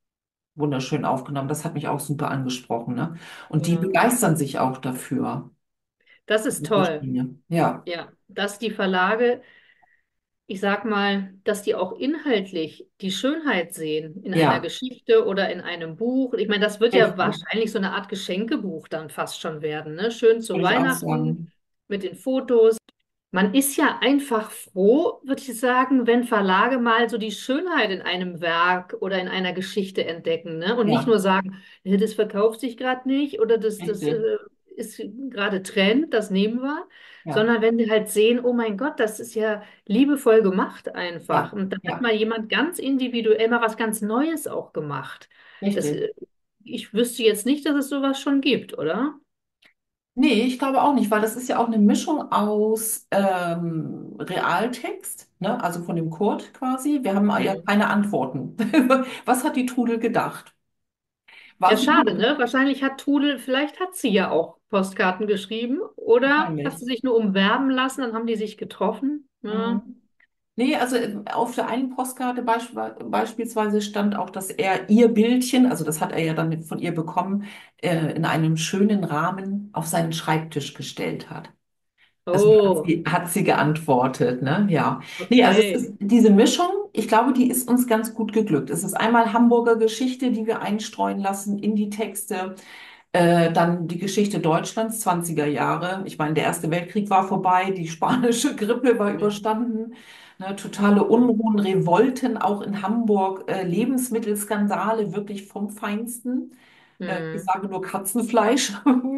wunderschön aufgenommen. Das hat mich auch super angesprochen, ne? Und die Ja, begeistern sich auch dafür. das ist Die toll. Verschiedene. Ja, Ja, dass die Verlage, ich sag mal, dass die auch inhaltlich die Schönheit sehen in einer ja, Geschichte oder in einem Buch. Ich meine, das wird ja richtig. wahrscheinlich so eine Art Geschenkebuch dann fast schon werden, ne? Schön zu Würde ich auch Weihnachten sagen. mit den Fotos. Man ist ja einfach froh, würde ich sagen, wenn Verlage mal so die Schönheit in einem Werk oder in einer Geschichte entdecken, ne? Und nicht Ja, nur sagen, "Äh, das verkauft sich gerade nicht oder das, das richtig. äh, ist gerade Trend, das nehmen wir, Ja, sondern wenn die halt sehen, oh mein Gott, das ist ja liebevoll gemacht einfach. ja, Und da hat ja, mal jemand ganz individuell mal was ganz Neues auch gemacht. Das, richtig. äh, ich wüsste jetzt nicht, dass es sowas schon gibt, oder? Nee, ich glaube auch nicht, weil das ist ja auch eine Mischung aus ähm, Realtext, ne? Also von dem Kurt quasi. Wir haben ja Hm. keine Antworten. Was hat die Trudel gedacht? War Ja, sie schade, ne? Wahrscheinlich hat Tudel, vielleicht hat sie ja auch Postkarten geschrieben oder hat wahrscheinlich? sie sich nur umwerben lassen, dann haben die sich getroffen. Ja. Mhm. Nee, also äh, auf der einen Postkarte beisp beispielsweise stand auch, dass er ihr Bildchen, also das hat er ja dann mit, von ihr bekommen, äh, in einem schönen Rahmen auf seinen Schreibtisch gestellt hat. Also hat Oh, sie, hat sie geantwortet, ne? Ja. Nee, also es okay. ist diese Mischung, ich glaube, die ist uns ganz gut geglückt. Es ist einmal Hamburger Geschichte, die wir einstreuen lassen in die Texte. Äh, dann die Geschichte Deutschlands, zwanziger Jahre. Ich meine, der Erste Weltkrieg war vorbei, die spanische Grippe war überstanden. Ne, totale Unruhen, Revolten auch in Hamburg, äh, Lebensmittelskandale wirklich vom Feinsten. Äh, ich Hm. sage nur Katzenfleisch.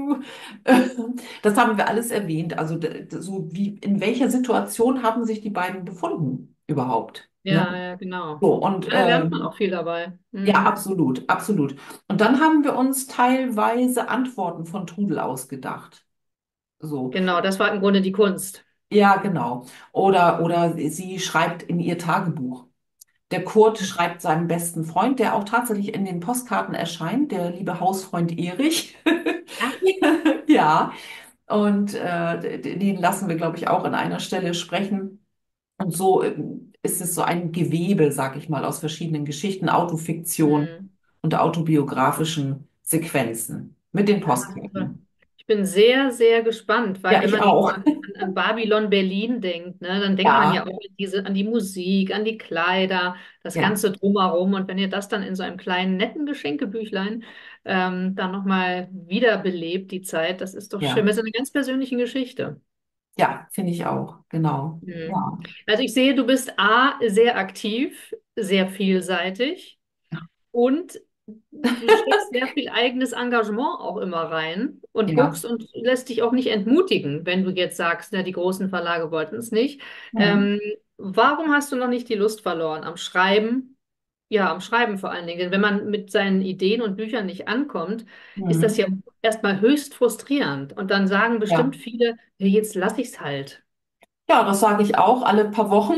Das haben wir alles erwähnt. Also d- d- so wie in welcher Situation haben sich die beiden befunden überhaupt? Ne? Ja, ja, genau. So, und Da lernt man auch ähm, viel dabei. ja, Hm. absolut, absolut. Und dann haben wir uns teilweise Antworten von Trudel ausgedacht. So, Genau, das war im Grunde die Kunst. ja, genau. Oder, oder sie schreibt in ihr Tagebuch. Der Kurt schreibt seinem besten Freund, der auch tatsächlich in den Postkarten erscheint, der liebe Hausfreund Erich. Ach, Ja, und äh, d- den lassen wir, glaube ich, auch an einer Stelle sprechen. Und so ähm, ist es so ein Gewebe, sag ich mal, aus verschiedenen Geschichten, Autofiktion hm. und autobiografischen Sequenzen mit den Ah, super. Postkarten. Ich bin sehr, sehr gespannt, weil Ja, wenn ich man jetzt so auch. an, an, an Babylon Berlin denkt, ne, dann denkt man ja Ja, auch an diese, an die Musik, an die Kleider, das ja, Ganze drumherum. Und wenn ihr das dann in so einem kleinen, netten Geschenkebüchlein ähm, dann nochmal wiederbelebt, die Zeit, das ist doch schön. ja, Mit so einer ganz persönlichen Geschichte. ja, finde ich auch. Genau. Mhm. Ja, Also ich sehe, du bist A, sehr aktiv, sehr vielseitig. Und du steckst sehr viel eigenes Engagement auch immer rein und ja. guckst und lässt dich auch nicht entmutigen, wenn du jetzt sagst, na, die großen Verlage wollten es nicht. Mhm. Ähm, warum hast du noch nicht die Lust verloren am Schreiben? Ja, am Schreiben vor allen Dingen. Denn wenn man mit seinen Ideen und Büchern nicht ankommt, ist das Mhm. ja erstmal höchst frustrierend. Und dann sagen bestimmt Ja. viele, ja, jetzt lass ich's halt. Ja, das sage ich auch alle paar Wochen.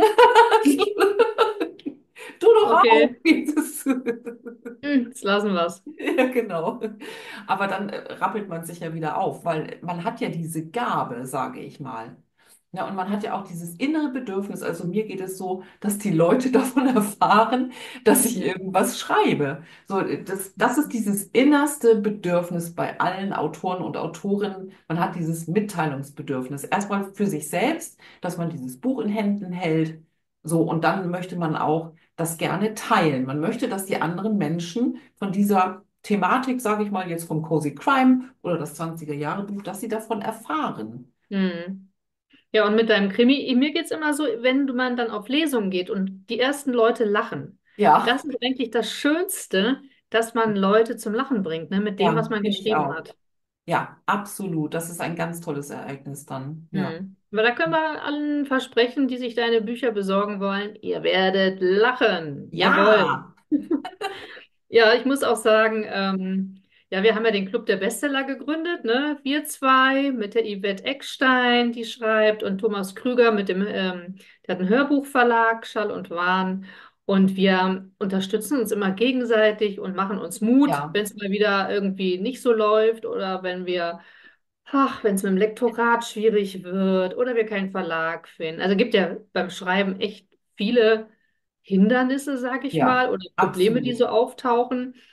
Du doch auch. Okay, Dieses- hm, jetzt lassen wir's. Ja, genau. Aber dann äh, rappelt man sich ja wieder auf, weil man hat ja diese Gabe, sage ich mal. Ja, und man hat ja auch dieses innere Bedürfnis. Also mir geht es so, dass die Leute davon erfahren, dass ich Hm. irgendwas schreibe. So, äh, das, das ist dieses innerste Bedürfnis bei allen Autoren und Autorinnen. Man hat dieses Mitteilungsbedürfnis. Erstmal für sich selbst, dass man dieses Buch in Händen hält. So, und dann möchte man auch das gerne teilen. Man möchte, dass die anderen Menschen von dieser Thematik, sage ich mal jetzt vom Cozy Crime oder das zwanziger-Jahre-Buch, dass sie davon erfahren. Hm. Ja, und mit deinem Krimi, mir geht's immer so, wenn man dann auf Lesungen geht und die ersten Leute lachen. Ja, Das ist eigentlich das Schönste, dass man Leute zum Lachen bringt, ne, mit dem, was ja, man finde ich geschrieben auch. hat. Ja, absolut. Das ist ein ganz tolles Ereignis dann. Ja. Hm. Aber da können wir allen versprechen, die sich deine Bücher besorgen wollen, ihr werdet lachen. Jawohl. Ja, Ja, ich muss auch sagen, ähm, ja, wir haben ja den Club der Bestseller gegründet, ne? Wir zwei mit der Yvette Eckstein, die schreibt, und Thomas Krüger mit dem, ähm, der hat einen Hörbuchverlag, Schall und Wahn. Und wir unterstützen uns immer gegenseitig und machen uns Mut, ja, wenn es mal wieder irgendwie nicht so läuft oder wenn wir, ach, wenn es mit dem Lektorat schwierig wird oder wir keinen Verlag finden. Also gibt ja beim Schreiben echt viele Hindernisse, sag ich ja, mal, oder Probleme, die absolut. so auftauchen.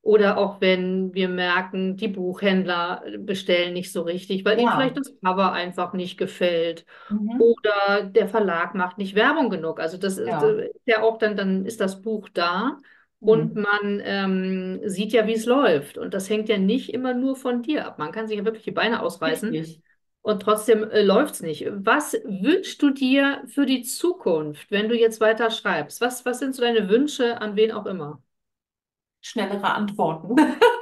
Oder auch wenn wir merken, die Buchhändler bestellen nicht so richtig, weil ihnen Ja. vielleicht das Cover einfach nicht gefällt. Mhm. Oder der Verlag macht nicht Werbung genug. Also das ist Ja. äh, ja auch dann, dann ist das Buch da und Mhm. man ähm, sieht ja, wie es läuft. Und das hängt ja nicht immer nur von dir ab. Man kann sich ja wirklich die Beine ausreißen Richtig. und trotzdem äh, läuft es nicht. Was wünschst du dir für die Zukunft, wenn du jetzt weiter schreibst? Was, was sind so deine Wünsche an wen auch immer? Schnellere Antworten.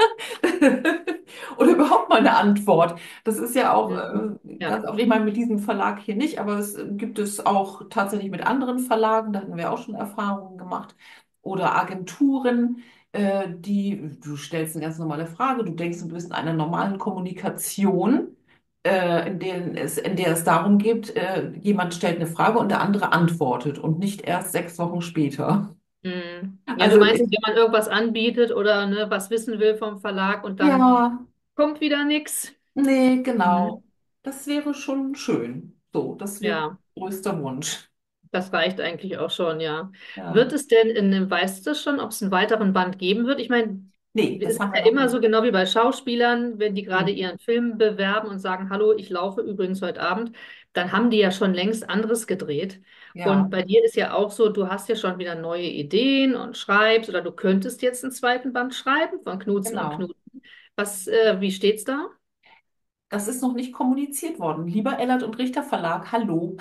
Oder überhaupt mal eine Antwort. Das ist ja auch Mhm. äh, Ja. ganz oft, ich meine, mit diesem Verlag hier nicht, aber es gibt es auch tatsächlich mit anderen Verlagen, da hatten wir auch schon Erfahrungen gemacht. Oder Agenturen, äh, die, du stellst eine ganz normale Frage, du denkst, du bist in einer normalen Kommunikation, äh, in der es, in der es darum geht, äh, jemand stellt eine Frage und der andere antwortet und nicht erst sechs Wochen später. Mhm. Ja, du Also, meinst, wenn man irgendwas anbietet oder ne, was wissen will vom Verlag und dann ja. kommt wieder nichts. Nee, genau. Mhm. Das wäre schon schön. So, das wäre Ja. größter Wunsch. Das reicht eigentlich auch schon, ja. Wird Ja. es denn in dem, weißt du schon, ob es einen weiteren Band geben wird? Ich meine, Nee, es das ist haben wir ja noch immer nicht. so genau wie bei Schauspielern, wenn die gerade Hm. ihren Film bewerben und sagen, hallo, ich laufe übrigens heute Abend, dann haben die ja schon längst anderes gedreht. Ja, Und bei dir ist ja auch so, du hast ja schon wieder neue Ideen und schreibst oder du könntest jetzt einen zweiten Band schreiben von Knutzen und genau. Knut. Was, äh, wie steht's da? Das ist noch nicht kommuniziert worden. Lieber Ellert und Richter Verlag, hallo.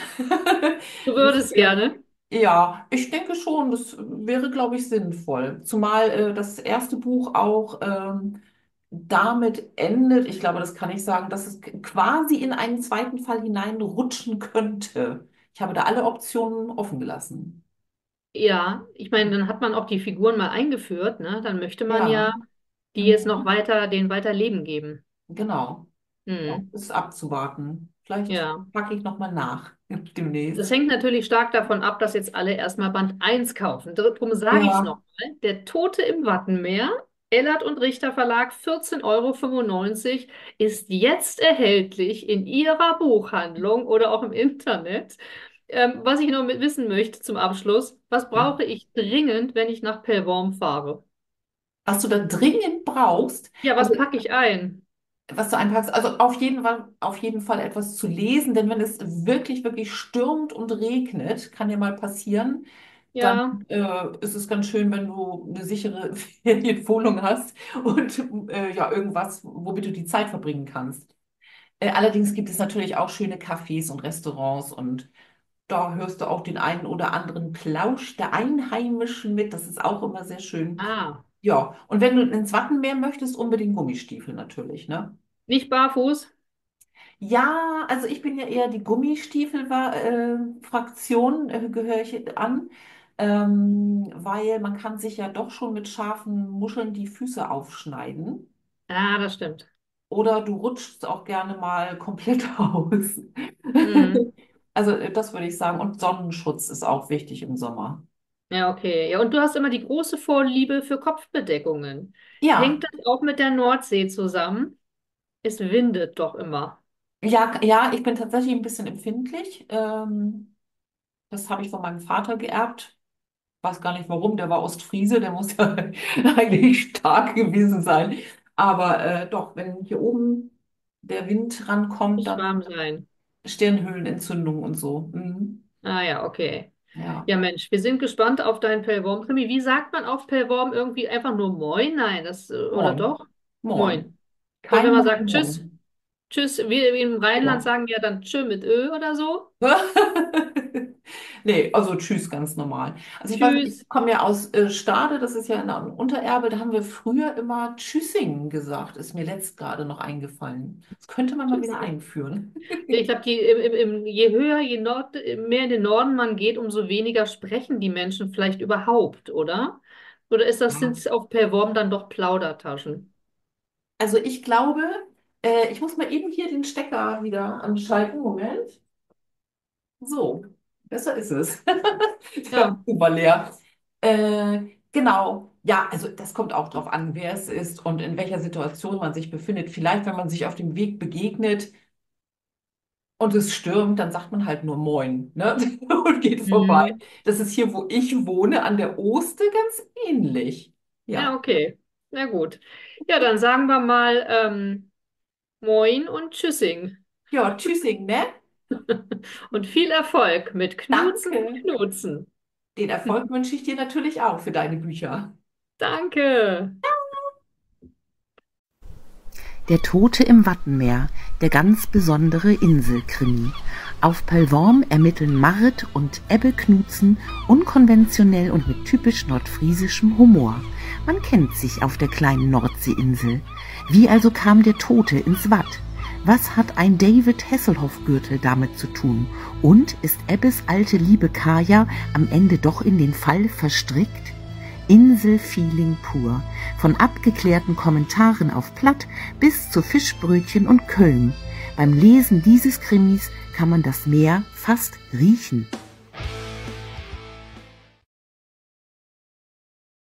Du Das, würdest äh, gerne. ja, ich denke schon, das wäre, glaube ich, sinnvoll. Zumal äh, das erste Buch auch ähm, damit endet, ich glaube, das kann ich sagen, dass es quasi in einen zweiten Fall hineinrutschen könnte. Ich habe da alle Optionen offen gelassen. Ja, ich meine, dann hat man auch die Figuren mal eingeführt, ne? Dann möchte man Ja. ja die jetzt noch Mhm. weiter, denen weiter Leben geben. Genau. Ja, Hm. ist abzuwarten. Vielleicht Ja. packe ich nochmal nach Das demnächst. hängt natürlich stark davon ab, dass jetzt alle erstmal Band eins kaufen. Darum sage ich es Ja. nochmal. Der Tote im Wattenmeer, Ellert und Richter Verlag, vierzehn Euro fünfundneunzig, ist jetzt erhältlich in Ihrer Buchhandlung oder auch im Internet. Ähm, was ich noch mit wissen möchte zum Abschluss, was Ja. brauche ich dringend, wenn ich nach Pellworm fahre? Was du da dringend brauchst, Ja, was also packe ich ein? was du einpackst, also auf jeden Fall, auf jeden Fall etwas zu lesen, denn wenn es wirklich, wirklich stürmt und regnet, kann ja mal passieren, dann Ja. äh, ist es ganz schön, wenn du eine sichere Ferienwohnung hast und äh, ja, irgendwas, womit du die Zeit verbringen kannst. Äh, allerdings gibt es natürlich auch schöne Cafés und Restaurants und da hörst du auch den einen oder anderen Plausch der Einheimischen mit. Das ist auch immer sehr schön. Ah, Ja, und wenn du ins Wattenmeer möchtest, unbedingt Gummistiefel natürlich, ne? nicht barfuß? Ja, also ich bin ja eher die Gummistiefel-Fraktion, äh, gehöre ich an, ähm, weil man kann sich ja doch schon mit scharfen Muscheln die Füße aufschneiden. Ah, das stimmt. Oder du rutschst auch gerne mal komplett aus. Mhm. Also äh, das würde ich sagen. Und Sonnenschutz ist auch wichtig im Sommer. Ja, okay. Ja, und du hast immer die große Vorliebe für Kopfbedeckungen. Ja, Hängt das auch mit der Nordsee zusammen? Es windet doch immer. ja, ja, ich bin tatsächlich ein bisschen empfindlich. Ähm, das habe ich von meinem Vater geerbt. Weiß gar nicht warum, der war Ostfriese, der muss ja eigentlich stark gewesen sein. Aber äh, doch, wenn hier oben der Wind rankommt, Muss dann warm sein. Stirnhöhlenentzündung und so. Mhm. Ah ja, okay. Ja, Ja, Mensch, wir sind gespannt auf deinen Pellworm-Krimi. Wie sagt man auf Pellworm irgendwie einfach nur Moin? Nein, das, äh, oder moin. doch? Moin. Moin. Und wenn Kein man sagt Moin, Tschüss, moin. Tschüss, wie, wie im Rheinland Ja. sagen wir dann Tschö mit Ö oder so. Nee, also tschüss, ganz normal. Also ich weiß nicht, Tschüss. ich komme ja aus äh, Stade, das ist ja in der Untererbe, da haben wir früher immer Tschüssing gesagt, ist mir letzt gerade noch eingefallen. Das könnte man mal wieder Tschüss. einführen. Ich glaube, die, im, im, im, je höher, je Nord, mehr in den Norden man geht, umso weniger sprechen die Menschen vielleicht überhaupt, oder? Oder ist das, sind Ja. es auf Perworm dann doch Plaudertaschen? Also ich glaube, äh, ich muss mal eben hier den Stecker wieder anschalten. Moment. So, besser ist es. Der Ja. Akku war leer. Äh, genau. Ja, also das kommt auch drauf an, wer es ist und in welcher Situation man sich befindet. Vielleicht, wenn man sich auf dem Weg begegnet und es stürmt, dann sagt man halt nur Moin, ne? Und geht vorbei. Mhm. Das ist hier, wo ich wohne, an der Oste ganz ähnlich. Ja, Ja, okay. Na gut. Ja, dann sagen wir mal ähm, Moin und Tschüssing. Ja, tschüssing, ne? Und viel Erfolg mit Knutzen und Danke. Knutzen. Den Erfolg wünsche ich dir natürlich auch für deine Bücher. Danke. Der Tote im Wattenmeer, der ganz besondere Inselkrimi. Auf Pellworm ermitteln Marit und Ebbe Knutzen unkonventionell und mit typisch nordfriesischem Humor. Man kennt sich auf der kleinen Nordseeinsel. Wie also kam der Tote ins Watt? Was hat ein David Hasselhoff-Gürtel damit zu tun? Und ist Ebbes alte Liebe Kaja am Ende doch in den Fall verstrickt? Inselfeeling pur. Von abgeklärten Kommentaren auf Platt bis zu Fischbrötchen und Köln. Beim Lesen dieses Krimis kann man das Meer fast riechen.